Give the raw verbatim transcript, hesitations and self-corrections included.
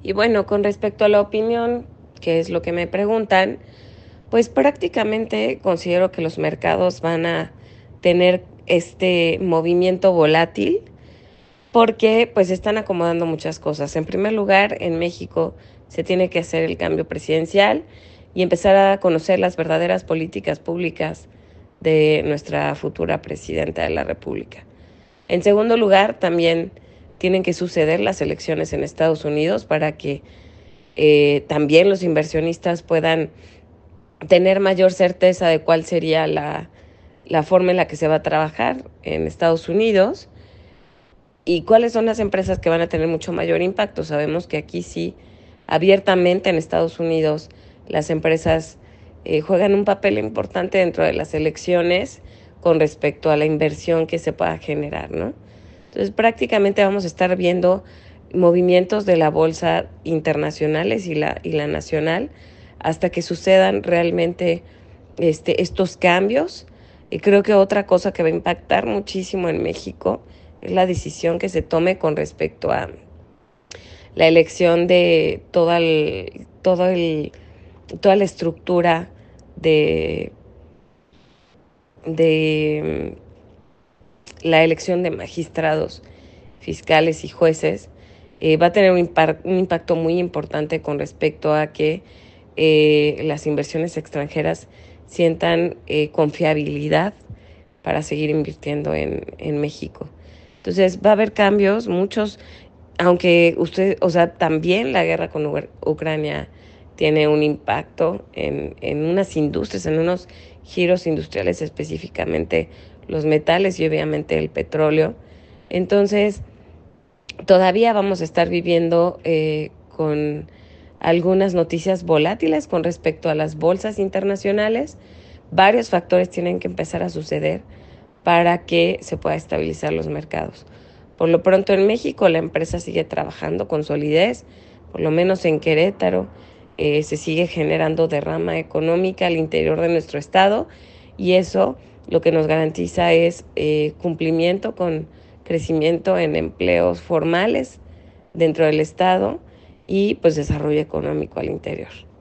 Y bueno, con respecto a la opinión, que es lo que me preguntan, pues prácticamente considero que los mercados van a tener este movimiento volátil porque pues están acomodando muchas cosas. En primer lugar, en México se tiene que hacer el cambio presidencial y empezar a conocer las verdaderas políticas públicas de nuestra futura presidenta de la República. En segundo lugar, también tienen que suceder las elecciones en Estados Unidos para que eh, también los inversionistas puedan tener mayor certeza de cuál sería la, la forma en la que se va a trabajar en Estados Unidos y cuáles son las empresas que van a tener mucho mayor impacto. Sabemos que aquí sí, abiertamente en Estados Unidos, las empresas eh, juegan un papel importante dentro de las elecciones con respecto a la inversión que se pueda generar, ¿no? Entonces, prácticamente vamos a estar viendo movimientos de la bolsa internacionales y la, y la nacional hasta que sucedan realmente este, estos cambios. Y creo que otra cosa que va a impactar muchísimo en México es la decisión que se tome con respecto a la elección de toda el, todo el, toda la estructura de, de la elección de magistrados, fiscales y jueces. Eh, va a tener un, impar- un impacto muy importante con respecto a que eh, las inversiones extranjeras sientan eh, confiabilidad para seguir invirtiendo en, en México. Entonces va a haber cambios, muchos, aunque usted, o sea, también la guerra con Ucrania tiene un impacto en, en unas industrias, en unos giros industriales, específicamente los metales y obviamente el petróleo. Entonces, todavía vamos a estar viviendo eh, con algunas noticias volátiles con respecto a las bolsas internacionales. Varios factores tienen que empezar a suceder para que se pueda estabilizar los mercados. Por lo pronto en México la empresa sigue trabajando con solidez, por lo menos en Querétaro eh, se sigue generando derrama económica al interior de nuestro estado y eso lo que nos garantiza es eh, cumplimiento con crecimiento en empleos formales dentro del estado y pues desarrollo económico al interior.